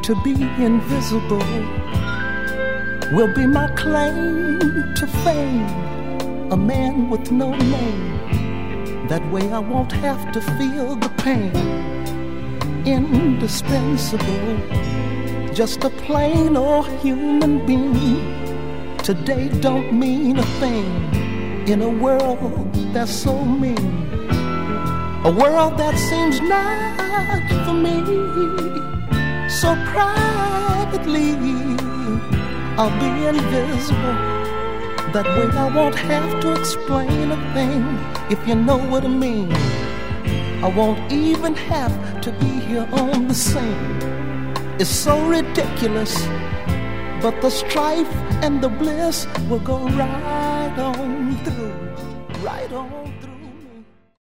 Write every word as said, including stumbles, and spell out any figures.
To be invisible will be my claim to fame. A man with no name. That way I won't have to feel the pain. Indispensable, just a plain old human being. Today don't mean a thing in a world that's so mean. A world that seems not for me. So privately I'll be invisible. That way I won't have to explain a thing, if you know what I mean. I won't even have to be here on the scene. It's so ridiculous, but the strife and the bliss will go right on through, right on.